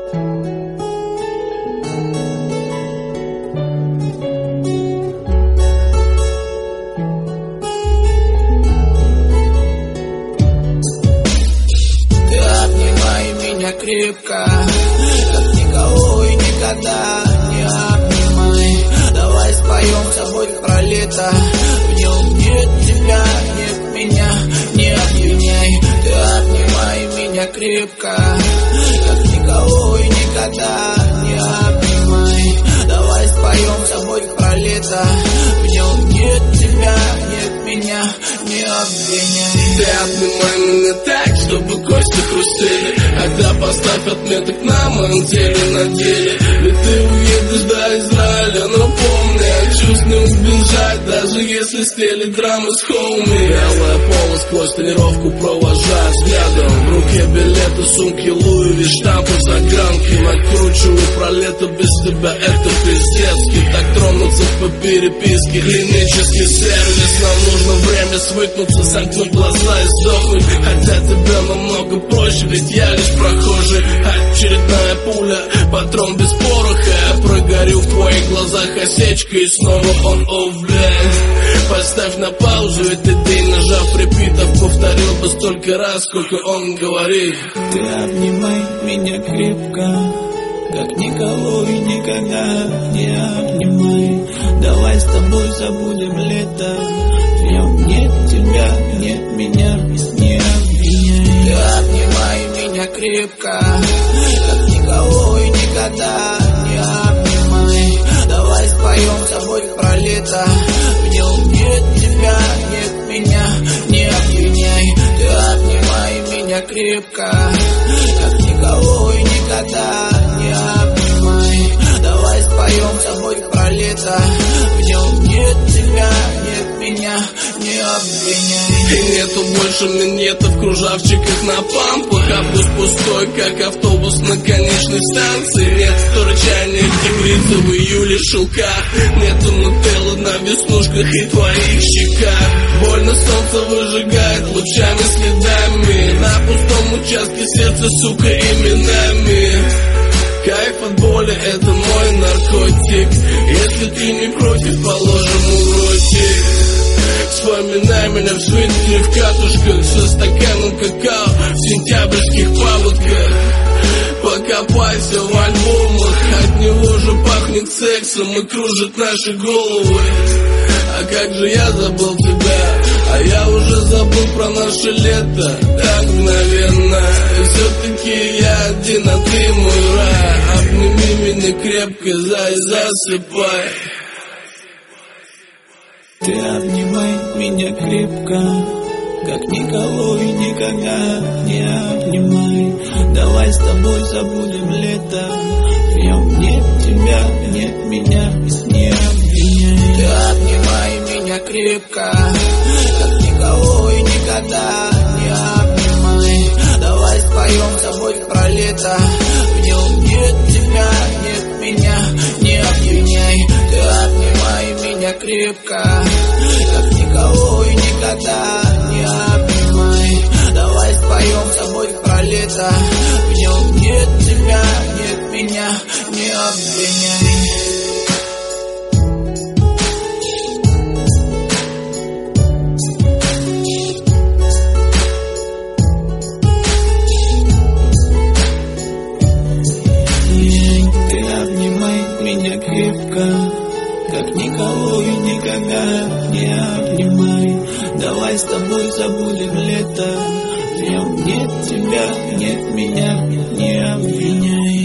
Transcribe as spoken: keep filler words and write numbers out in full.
Крепко, как никого и никогда не обнимай. Давай споем с тобой про лето. В нем нет тебя, нет меня, не обвиняй. Ты обнимай меня крепко, как никого и никогда не обнимай. Давай споем с тобой про лето. В нем нет тебя, нет меня, не обвиняй. Ты обнимай меня так, чтобы кости хрустели. Когда поставь отметок на моем теле, на деле. Ведь ты уедешь до Израиля, но помни, от чувств не убежать, даже если стелит драмы с хоуми. Белое поло сквозь тренировку провожаю взглядом. В руке билеты, сумки Луи, штампы загранки. Накручиваю про лето, без тебя это пиздецки. Так тронуться по переписке, клинический сервис. Нам нужно время свыкнуться, сомкнуть глаза и сдохнуть. Хотя тебе намного проще, ведь я лишь прохожий. Очередная пуля, патрон без пороха. Я прогорю в твоих глазах осечка. И снова он, о, блядь. Поставь на паузу этот день, нажав репитов. Повторил бы столько раз, сколько он говорит. Ты обнимай меня крепко, как никого и никогда не обнимай. Давай с тобой забудем лето. В нем нет тебя, нет меня, не обвиняй. Ты обнимай меня крепко, как никого и никогда не обнимай. Давай споем с тобой про лето. В нем нет тебя, нет меня, не обвиняй. Ты обнимай меня крепко, как никого и никогда не обнимай. Давай споем с тобой про лето. В нем нет тебя, нет меня, не обвиняй. И нету больше минетов, кружавчиков на пампах. Автобус пустой, как автобус на конечной станции. Нет рычания тигрицы в июле шелках. Нету нутеллы на веснушках и твоих щеках. Больно солнце выжигает лучами следами. На пустом участке сердца, сука, именами. Кайф от боли — это мой наркотик. Если ты не против, положим уротик. Вспоминай меня в свитере, в катушках, со стаканом какао в сентябрьских паводках. Покопайся в альбомах, от него же пахнет сексом и кружит наши головы. А как же я забыл тебя, а я уже забыл про наше лето. Так мгновенно, и все-таки я один, а ты мой рай. Обними меня крепко, зай, засыпай. Ты обнимай меня крепко, как никого и никогда не обнимай. Давай с тобой забудем лето. В нем нет тебя, нет меня, не обвиняй. Ты обнимай меня крепко, как никого и никогда не обнимай. Давай споем с тобой про лето. В нем нет тебя, нет меня, не обвиняй. Ты обнимай меня крепко, как никого и никогда не обнимай. Давай споем с тобой про лето. В нем нет тебя, нет меня, не обвиняй. Ты обнимай меня крепко, как никого и никогда не обнимай. Давай с тобой забудем лето. В нем нет тебя, нет меня, не обвиняй.